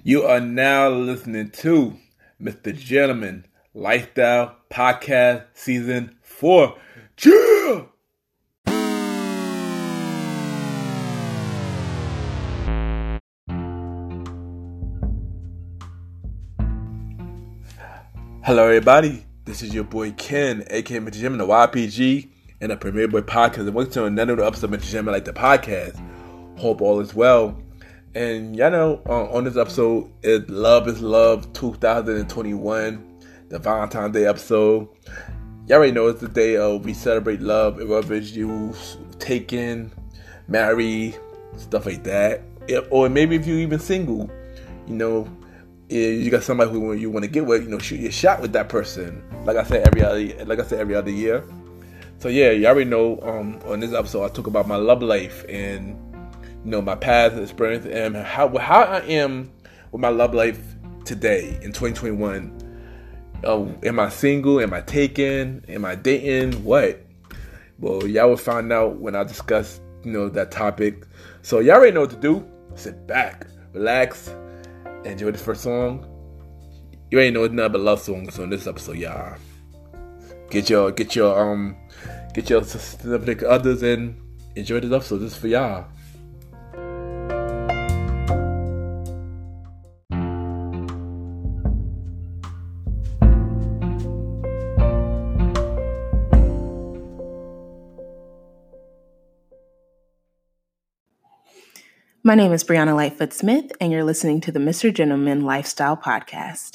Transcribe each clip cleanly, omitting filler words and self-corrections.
You are now listening to Mr. Gentleman Lifestyle Podcast Season 4. Yeah! Hello everybody, this is your boy Ken, aka Mr. Gentleman, the YPG, and the Premier Boy Podcast, and welcome to another episode of Mr. Gentleman Like the Podcast. Hope all is well. And y'all know, on this episode, Love is Love 2021, the Valentine's Day episode. Y'all already know it's the day we celebrate love, whether it's you taken, married, stuff like that. Or maybe if you're even single, you know, you got somebody who you want to get with, you know, shoot your shot with that person. Like I said every other year. So yeah, you already know. On this episode, I talk about my love life and, you know, my past experience and how I am with my love life today in 2021. Am I single? Am I taken? Am I dating? What? Well, y'all will find out when I discuss, you know, that topic. So y'all already know what to do. Sit back, relax, enjoy the first song. You ain't know nothing but love songs on this episode, y'all. Get your significant others and enjoy this episode. This is for y'all. My name is Brianna Lightfoot Smith, and you're listening to the Mr. Gentleman Lifestyle Podcast.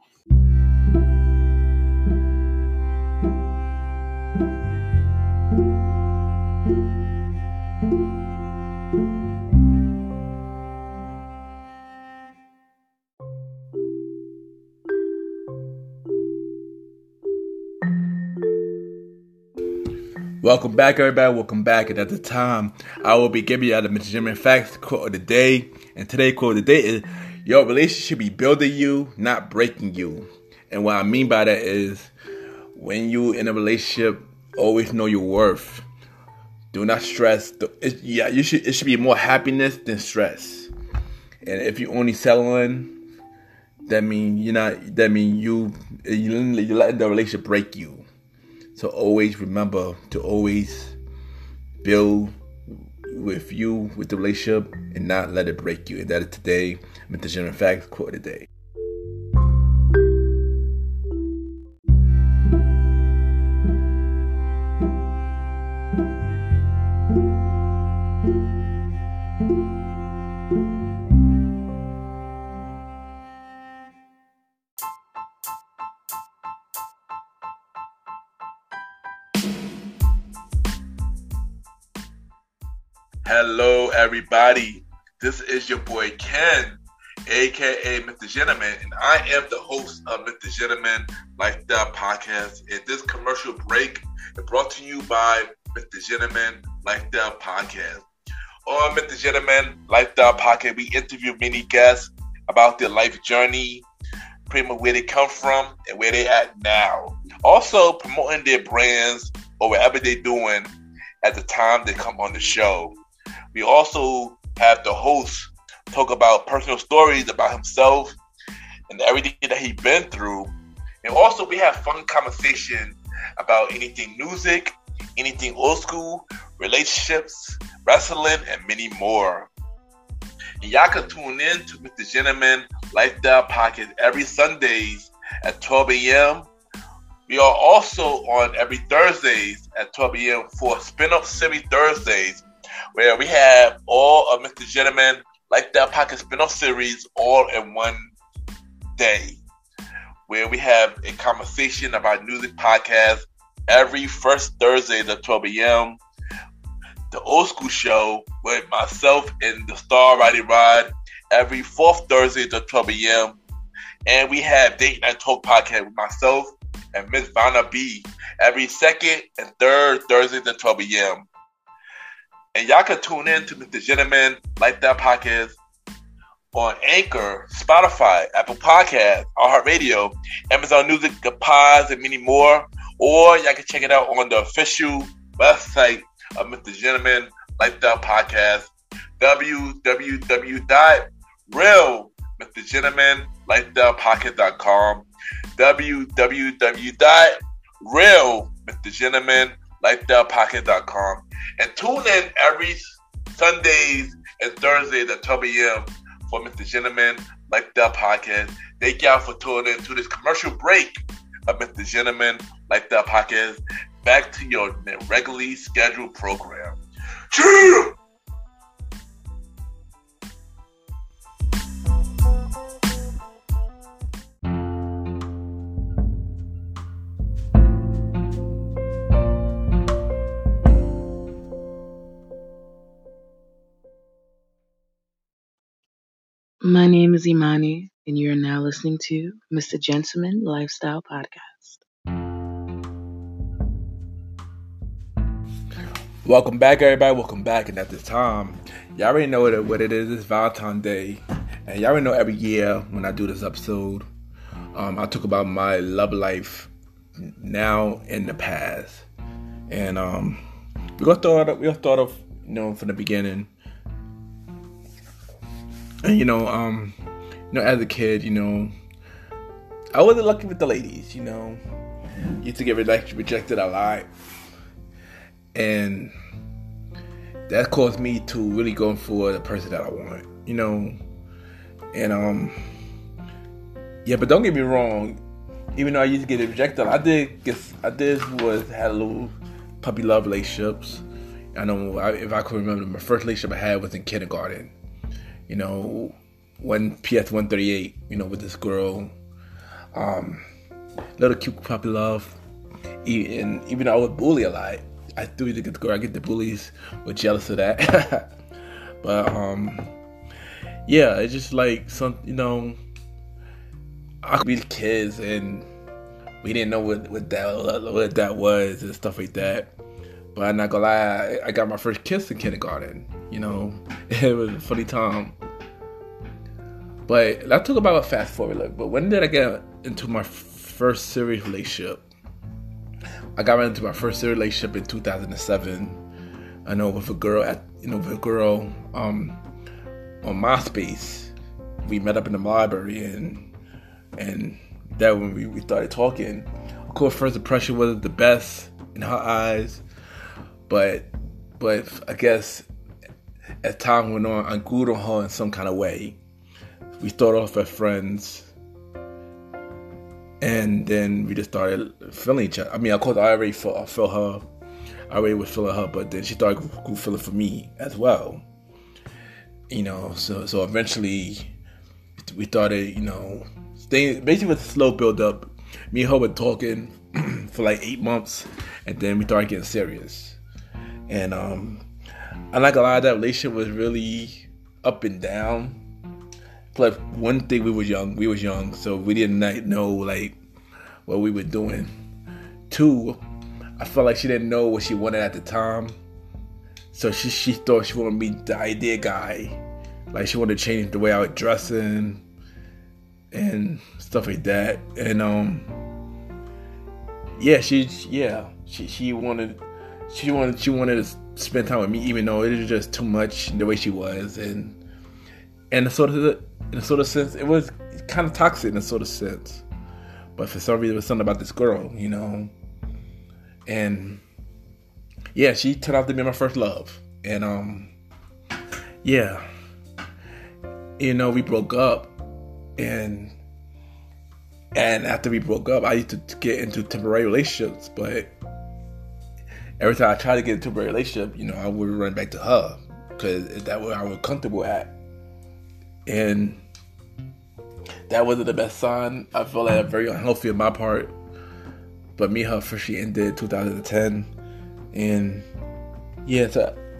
Welcome back, everybody. Welcome back. And at the time, I will be giving you the Mr. Gentleman Facts quote of the day. And today's quote of the day is, your relationship should be building you, not breaking you. And what I mean by that is, when you in a relationship, always know your worth. Do not stress. It should be more happiness than stress. And if you only settling, that means you're letting the relationship break you. So always remember to always build with the relationship and not let it break you. And that is today, Mr. Gentleman Facts quote of the day. Hello, everybody. This is your boy Ken, aka Mr. Gentleman, and I am the host of Mr. Gentleman Lifestyle Podcast. And this commercial break is brought to you by Mr. Gentleman Lifestyle Podcast. On Mr. Gentleman Lifestyle Podcast, we interview many guests about their life journey, pretty much where they come from and where they're at now. Also promoting their brands or whatever they're doing at the time they come on the show. We also have the host talk about personal stories about himself and everything that he's been through. And also we have fun conversation about anything music, anything old school, relationships, wrestling, and many more. And y'all can tune in to Mr. Gentleman Lifestyle Podcast every Sundays at 12 a.m. We are also on every Thursdays at 12 a.m. for Spin-Up Series Thursdays, where we have all of Mr. Gentleman Lifestyle Podcast spin-off series all in one day, where we have a conversation about music podcast every first Thursday at 12 a.m. The Old School Show with myself and the Star Roddy Rod every fourth Thursday at 12 a.m. And we have Date Night Talk Podcast with myself and Miss Vanna B every second and third Thursdays at 12 a.m. And y'all can tune in to Mr. Gentleman Lifestyle Podcast on Anchor, Spotify, Apple Podcasts, iHeartRadio, Amazon Music, The Pods, and many more. Or y'all can check it out on the official website of Mr. Gentleman Lifestyle Podcast, www.realmrgentleman.com. MrGentlemanLifestylePocket.com, www.realMrGentlemanLifestylePocket.com, and tune in every Sundays and Thursdays at 12 a.m. for Mr. Gentleman Lifestyle Podcast. Thank y'all for tuning in to this commercial break of Mr. Gentleman Lifestyle Podcast. Back to your regularly scheduled program. Cheers! My name is Imani, and you're now listening to Mr. Gentleman Lifestyle Podcast. Welcome back, everybody. Welcome back. And at this time, y'all already know what it is. It's Valentine's Day. And y'all already know every year when I do this episode, I talk about my love life now and the past. And we're gonna start off, from the beginning. And as a kid, I wasn't lucky with the ladies, Used to get rejected a lot. And that caused me to really go for the person that I want, And but don't get me wrong, even though I used to get rejected, I did had a little puppy love relationships. I know if I could remember, my first relationship I had was in kindergarten. When PS 138, with this girl, little cute puppy love. And even though I was bullied a lot, I still used to get the girl. I get the bullies were jealous of that. But it's just like I could be the kids and we didn't know what that was and stuff like that. But I'm not gonna lie, I got my first kiss in kindergarten. It was a funny time. But let's talk about a fast forward. But when did I get into my first serious relationship? I got into my first serious relationship in 2007. I know with a girl on MySpace. We met up in the library and that when we started talking. Of course, first impression wasn't the best in her eyes, but I guess as time went on, I grew on her in some kind of way. We started off as friends. And then we just started feeling each other. I mean, of course, I already felt her. I already was feeling her, but then she started feeling for me as well. So eventually we started, staying. Basically, with a slow build up. Me and her were talking for like 8 months, and then we started getting serious. And I'm not gonna lie, that relationship was really up and down. Plus, one thing, we was young, so we didn't know what we were doing. 2, I felt like she didn't know what she wanted at the time, so she thought she wanted me the idea guy, like she wanted to change the way I was dressing and stuff like that. And she wanted to spend time with me, even though it was just too much the way she was, and in a sort of sense, it was kind of toxic in a sort of sense. But for some reason, it was something about this girl, And she turned out to be my first love. And we broke up. And after we broke up, I used to get into temporary relationships. But every time I tried to get into a temporary relationship, I would run back to her because that's what I was comfortable at. And that wasn't the best sign. I felt like very unhealthy on my part. But me and her officially ended 2010. And it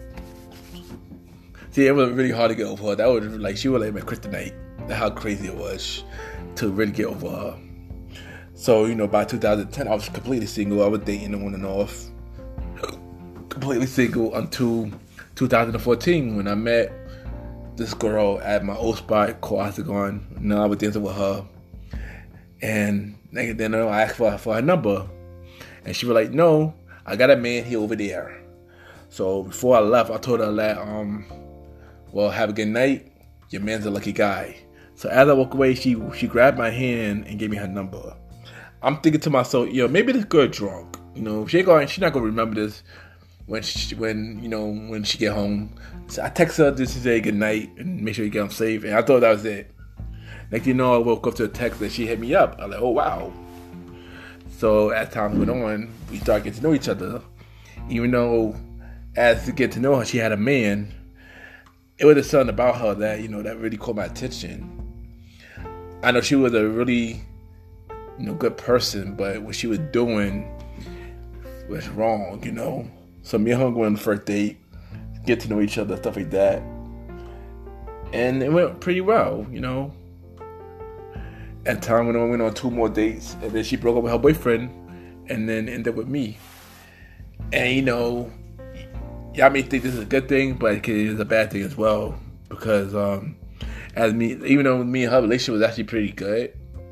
was really hard to get over her. That was like, she was like my kryptonite. That's how crazy it was to really get over her. So, by 2010, I was completely single. I was dating on and off. Completely single until 2014 when I met this girl at my old spot called Octagon. I was dancing with her. And then I asked for her number. And she was like, no, I got a man here over there. So before I left, I told her that, have a good night. Your man's a lucky guy. So as I walk away, she grabbed my hand and gave me her number. I'm thinking to myself, maybe this girl drunk. She's not gonna remember this when she get home. So I text her just to say good night and make sure you get home safe. And I thought that was it. Next thing you know, I woke up to a text that she hit me up. I was like, oh wow. So as time went on, we started getting to know each other. Even though as to get to know her, she had a man. It was something about her that that really caught my attention. I know she was a really good person, but what she was doing was wrong. So me and her went on the first date, get to know each other, stuff like that, and it went pretty well. At the time when I went on 2 more dates, and then she broke up with her boyfriend, and then ended up with me. And y'all may think this is a good thing, but it is a bad thing as well, because even though me and her relationship was actually pretty good,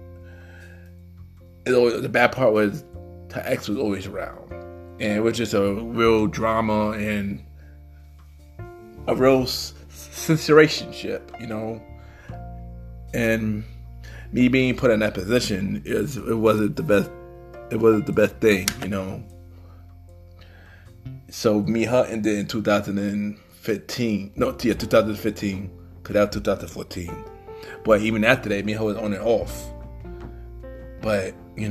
the bad part was her ex was always around, and it was just a real drama and a real situationship, and me being put in that position it wasn't the best. It wasn't the best thing, So me and her ended in 2015. No, 2015, because that was 2014. But even after that, me and her was on and off. But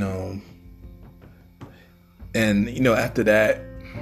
and after that,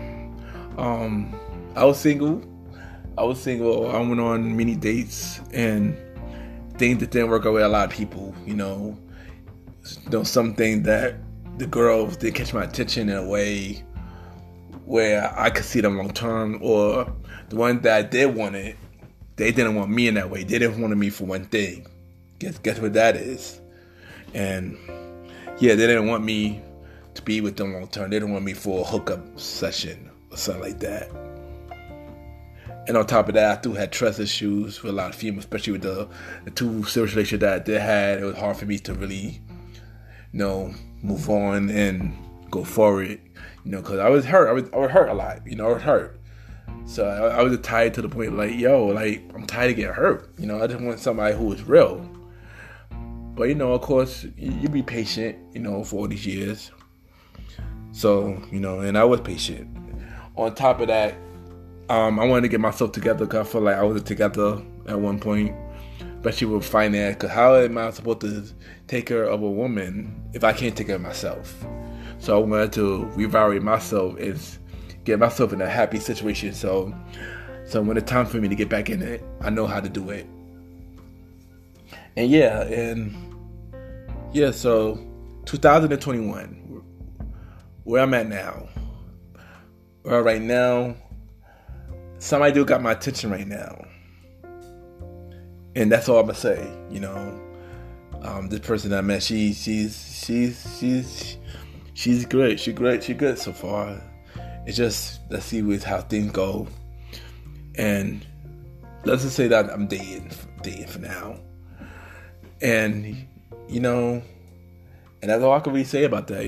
I was single. I went on many dates, and things that didn't work out with a lot of people. Something that the girls did catch my attention in a way where I could see them long term, or the ones that I did want it, they didn't want me in that way. They didn't want me for one thing. Guess what that is? And yeah, they didn't want me to be with them long term. They didn't want me for a hookup session or something like that. And on top of that, I still had trust issues with a lot of females, especially with the 2 serious relationships that I did have. It was hard for me to really, move on and go forward, because I was hurt. I was hurt a lot, I was hurt. So I was tired to the point I'm tired of getting hurt. I just want somebody who was real. But, of course, you be patient, for all these years. So, and I was patient. On top of that, I wanted to get myself together because I felt like I wasn't together at one point, especially with finance. Because how am I supposed to take care of a woman if I can't take care of myself? So I wanted to reevaluate myself and get myself in a happy situation. So when it's time for me to get back in it, I know how to do it. And so 2021, where I'm at now. Well, right now, somebody do got my attention right now, and that's all I'm gonna say. This person that I met, she's great. She's good so far. It's just, let's see with how things go, and let's just say that I'm dating for now, and and that's all I can really say about that.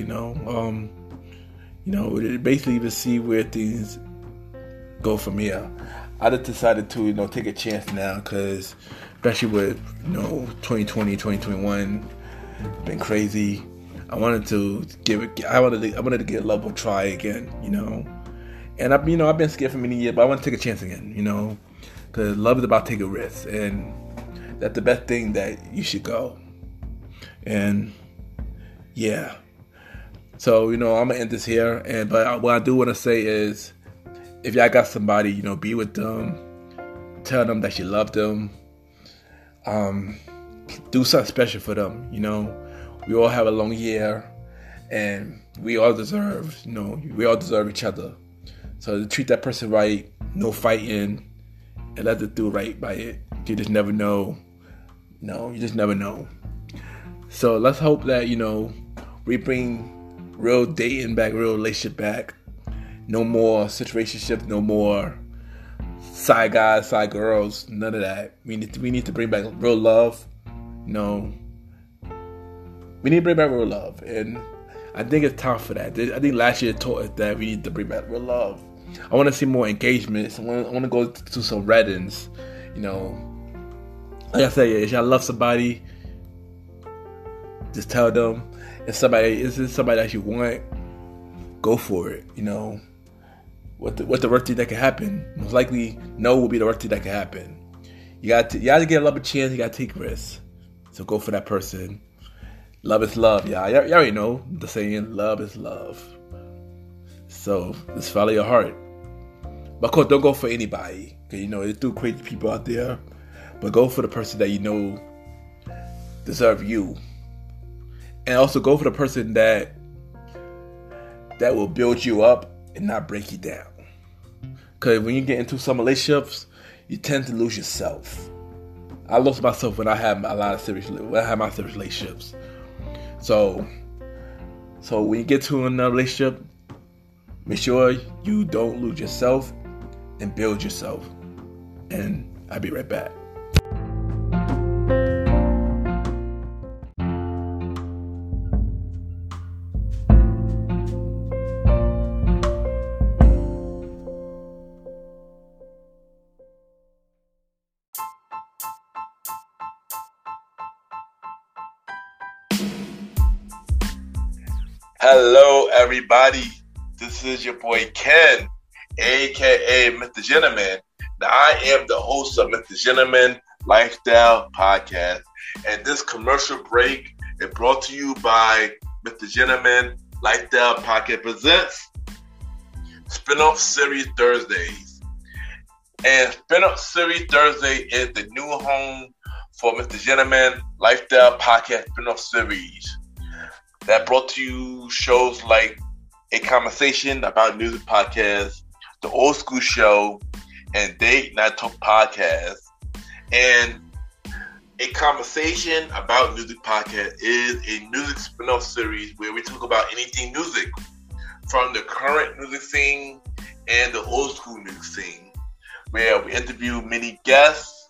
Basically to see where things go from here. I just decided to take a chance now, because especially with 2020, 2021 been crazy. I wanted to give it. I wanted to get love a try again. And I've been scared for many years, but I want to take a chance again. Because love is about taking risks, and that's the best thing that you should go. And yeah. So, I'm going to end this here. But what I do want to say is, if y'all got somebody, be with them. Tell them that you love them. Do something special for them, We all have a long year, and we all deserve each other. So to treat that person right, no fighting, and let them do right by it. You just never know. You just never know. So let's hope that, we bring real dating back, real relationship back. No more situationships, no more side guys, side girls, none of that. We need to bring back real love. We need to bring back real love, and I think it's time for that. I think last year taught us that we need to bring back real love. I want to see more engagements. I want to go to some weddings, like I said, if y'all love somebody, just tell them. If it's somebody that you want, go for it. You know, what the worst thing that can happen? Most likely, no will be the worst thing that can happen. You got to get a love a chance. You got to take risks. So go for that person. Love is love, y'all. Y'all already know the saying, love is love. So just follow your heart. But of course, don't go for anybody. Because, you know, there's two crazy people out there. But go for the person that you know deserve you. And also go for the person that will build you up and not break you down. Because when you get into some relationships, you tend to lose yourself. I lost myself when I had my serious relationships. So when you get to another relationship, make sure you don't lose yourself and build yourself. And I'll be right back. Hello, everybody. This is your boy Ken, aka Mr. Gentleman. Now, I am the host of Mr. Gentleman Lifestyle Podcast, and this commercial break is brought to you by Mr. Gentleman Lifestyle Podcast presents Spinoff Series Thursdays. And Spinoff Series Thursday is the new home for Mr. Gentleman Lifestyle Podcast Spinoff Series. That brought to you shows like A Conversation About Music Podcast, The Old School Show, and Date Night Talk Podcast. And A Conversation About Music Podcast is a music spin-off series where we talk about anything music, from the current music scene and the old school music scene, where we interview many guests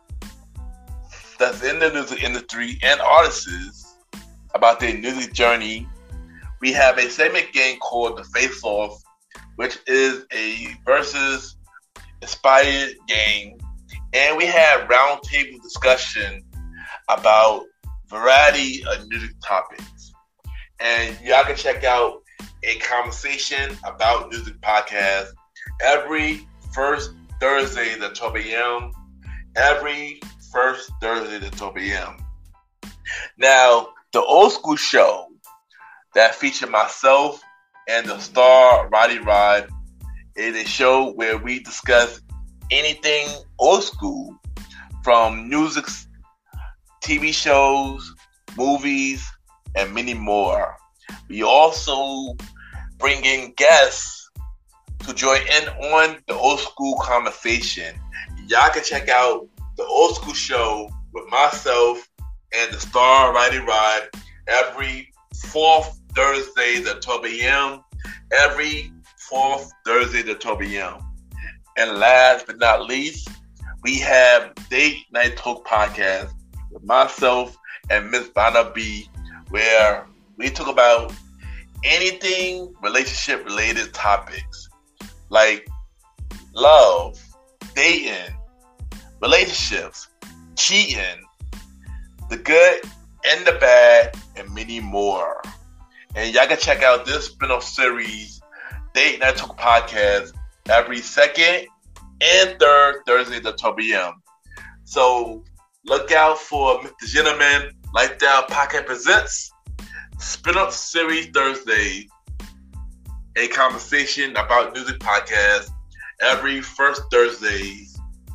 that's in the music industry and artists about their music journey. We have a segment game called The Face Off, which is a versus inspired game. And we have roundtable discussion about variety of music topics. And y'all can check out A Conversation About Music Podcast every first Thursday at 12 a.m. Every first Thursday at 12 a.m. Now, the Old School Show that featured myself and the star Roddy Rod is a show where we discuss anything old school, from music, TV shows, movies, and many more. We also bring in guests to join in on the old school conversation. Y'all can check out the Old School Show with myself and the star Roddy Rod every fourth Thursday at 12 a.m. Every fourth Thursday at 12 a.m. And last but not least, we have Date Night Talk Podcast with myself and Miss Vanna B, where we talk about anything relationship related topics like love, dating, relationships, cheating, the good and the bad, and many more. And y'all can check out this spin-off series, Date Night Talk Podcast, every second and third Thursday at 12 p.m. So look out for Mr. Gentleman Lifestyle Podcast presents Spin-off Series Thursday, A Conversation About Music Podcast every first Thursdays.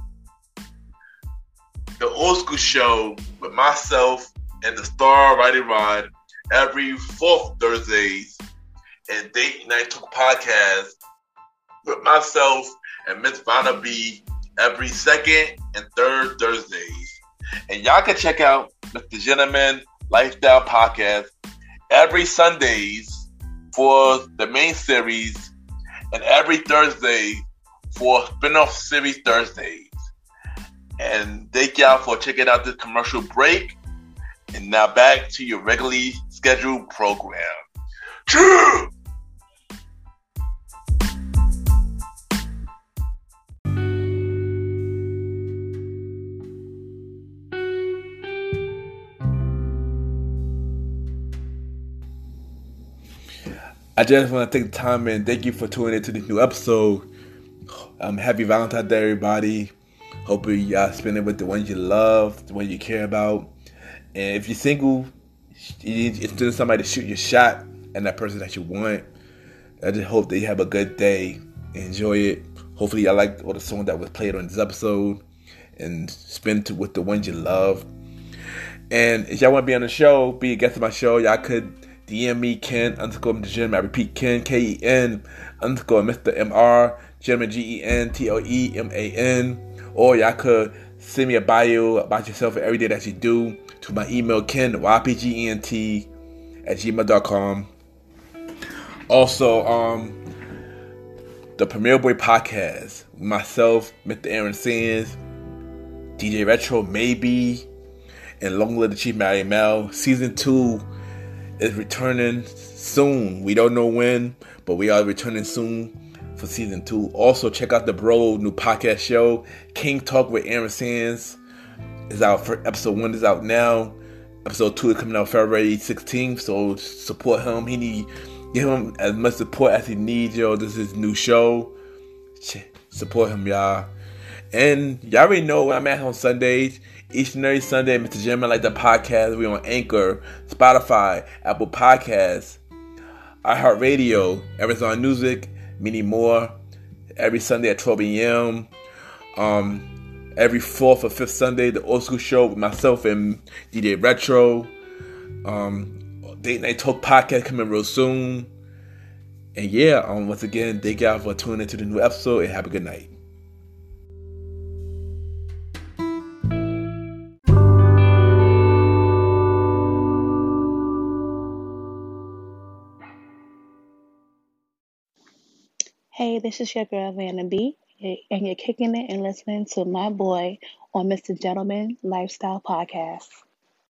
The Old School Show with myself and the star Roddy Rod every fourth Thursdays, and Date Night Talk Podcast with myself and Miss Vanna B every second and third Thursdays. And y'all can check out Mr. Gentleman Lifestyle Podcast every Sundays for the main series and every Thursday for spin-off series Thursdays. And thank y'all for checking out this commercial break. And now back to your regularly scheduled program. True! I just want to take the time and thank you for tuning into this new episode. Happy Valentine's Day, everybody. Hope y'all spend it with the ones you love, the ones you care about. And if you're single, it's still somebody to shoot your shot and that person that you want. I just hope that you have a good day. Enjoy it. Hopefully, y'all like all the songs that was played on this episode and spend it with the ones you love. And if y'all want to be on the show, be a guest of my show, y'all could DM me, Ken _ Mr. Gentleman. I repeat, Ken, KEN _ Mr. MR, Gentleman, GENTLEMAN. Or y'all could send me a bio about yourself and every day that you do to my email, Ken, YPGENT @gmail.com. Also, the Premier Boy Podcast, myself, Mr. Aaron Sands, DJ Retro, maybe, and Long Live the Chief Mary Mel. Season 2 is returning soon. We don't know when, but we are returning soon for season 2. Also, check out the Bro new podcast show, King Talk with Aaron Sands. Is out for episode 1 is out now. Episode 2 is coming out February 16th. So support him. Give him as much support as he needs, yo. This is his new show. Support him, y'all. And y'all already know where I'm at on Sundays. Each and every Sunday, Mr. Gentleman Like That Podcast. We're on Anchor, Spotify, Apple Podcasts, iHeartRadio, Amazon Music, many more. Every Sunday at 12 a.m. Every 4th or 5th Sunday, the Old School Show with myself and DJ Retro. Date Night Talk Podcast coming real soon. And yeah, once again, thank y'all for tuning into the new episode and have a good night. Hey, this is your girl, Vanna B, and you're kicking it and listening to my boy on Mr. Gentleman Lifestyle Podcast.